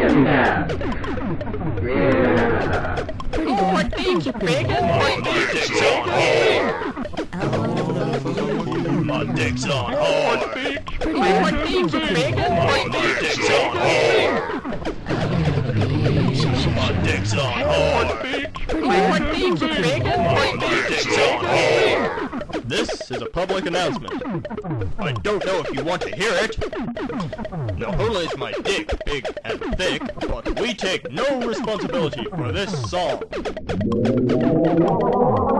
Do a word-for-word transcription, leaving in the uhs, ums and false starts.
Yeah. Yeah. Oh, my dick's big. My dick's on hard. My dick's on hard. My dick's big. My dick's on hard. My dick's on hard. My dick's big. My dick's on hard. This is a public announcement. I don't know if you want to hear it. Not only is my dick big and thick, but we take no responsibility for this song.